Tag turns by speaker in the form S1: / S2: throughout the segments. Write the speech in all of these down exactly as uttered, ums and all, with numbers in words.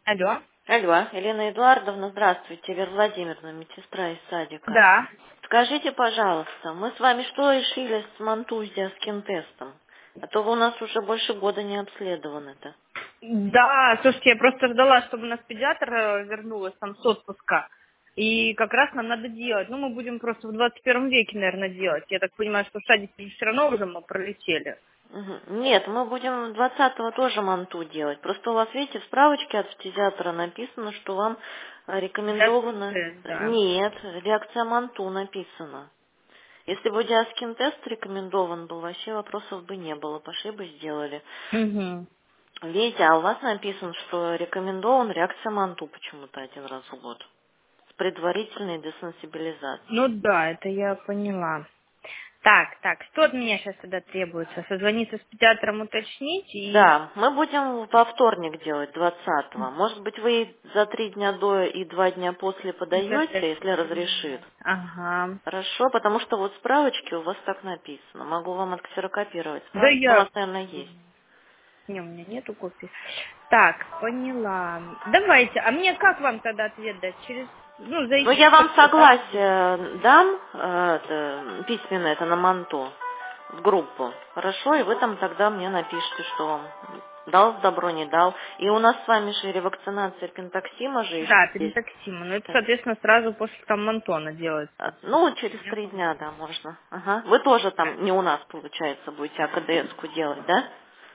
S1: Алло.
S2: Алло, Елена Эдуардовна, здравствуйте, Вера Владимировна, медсестра из садика.
S1: Да.
S2: Скажите, пожалуйста, мы с вами что решили с мантузиаским тестом? А то вы у нас уже больше года не обследованы-то.
S1: Да, слушайте, я просто ждала, чтобы у нас педиатр э, вернулась там с отпуска. И как раз нам надо делать. Ну, мы будем просто в двадцать первом веке, наверное, делать. Я так понимаю, что в садике все равно уже мы пролетели.
S2: Мгм. Нет, мы будем двадцатого тоже манту делать. Просто у вас, видите, в справочке от фтизиатра написано, что вам э,
S1: Реакция
S2: рекомендовано...
S1: тест, да.
S2: Нет, реакция манту написана. Если бы диаскин тест рекомендован был, вообще вопросов бы не было. Пошли бы сделали.
S1: Угу.
S2: Видите, а у вас написано, что рекомендован реакция манту почему-то один раз в год. С предварительной десенсибилизацией.
S1: Ну да, это я поняла. Так, так, что от меня сейчас тогда требуется? Созвониться с педиатром, уточнить и...
S2: Да, мы будем во вторник делать, двадцатого. Может быть, вы за три дня до и два дня после подаете, если разрешит.
S1: Ага.
S2: Хорошо, потому что вот справочки у вас так написано. Могу вам отксерокопировать
S1: Да
S2: справочку. У
S1: я...
S2: вас, наверное, есть.
S1: Не, у меня нету копий. Так, поняла. Давайте, а мне как вам тогда ответ дать? Через, ну,
S2: Ну,
S1: зайти
S2: я вам
S1: как-то, да?
S2: согласие дам, э, это, письменно это на манту, в группу. Хорошо, и вы там тогда мне напишите, что вам дал добро, не дал. И у нас с вами же ревакцинация пентоксима же еще
S1: Да,
S2: есть.
S1: пентоксима. Но это, соответственно, сразу после там Мантона
S2: А,
S1: делается.
S2: Ну, через три дня, да, можно. Ага. Вы тоже там не у нас, получается, будете АКДС-ку делать, да?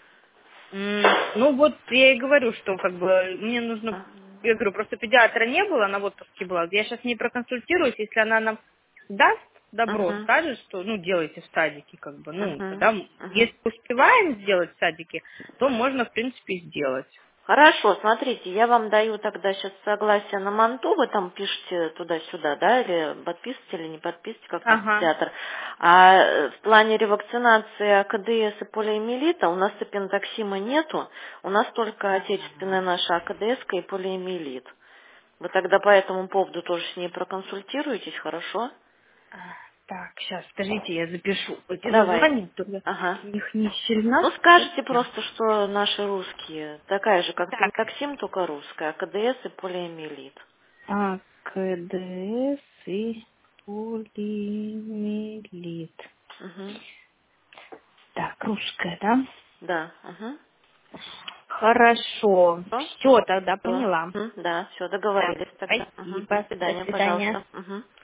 S1: М, Ну вот я и говорю, что как бы мне нужно,
S2: А,
S1: я говорю, просто педиатра не было, она в отпуске была. Я сейчас с ней проконсультируюсь, если она нам даст добро,
S2: Угу,
S1: скажет, что, ну, делайте в садике, как бы, ну,
S2: угу,
S1: тогда, м,
S2: угу.
S1: если успеваем сделать в садике, то можно, в принципе, сделать.
S2: Хорошо, смотрите, я вам даю тогда сейчас согласие на манту, вы там пишете туда-сюда, да, или подписываете, или не подписываете, как там
S1: Ага.
S2: театр. А э, в плане ревакцинации АКДС и полиэмиелита у нас и пентоксима нету, у нас только отечественная наша АКДС и полиэмиелит. Вы тогда по этому поводу тоже с ней проконсультируетесь, хорошо?
S1: А, Так, сейчас, подождите, я запишу эти
S2: Давайте.
S1: названия, то я
S2: Ага.
S1: в них не сильна.
S2: Ну, скажите просто, что наши русские, такая же, как
S1: Так,
S2: пентоксим, только русская, АКДС и полиэмиелит.
S1: А, КДС и полимелит.
S2: Угу.
S1: Так, русская, да?
S2: Да. Угу.
S1: Хорошо.
S2: Что?
S1: Все, тогда
S2: Всё.
S1: поняла.
S2: Мгм, да, все,
S1: Так,
S2: договорились тогда. Угу. До
S1: спасибо. До
S2: свидания,
S1: свидания.
S2: пожалуйста. Угу.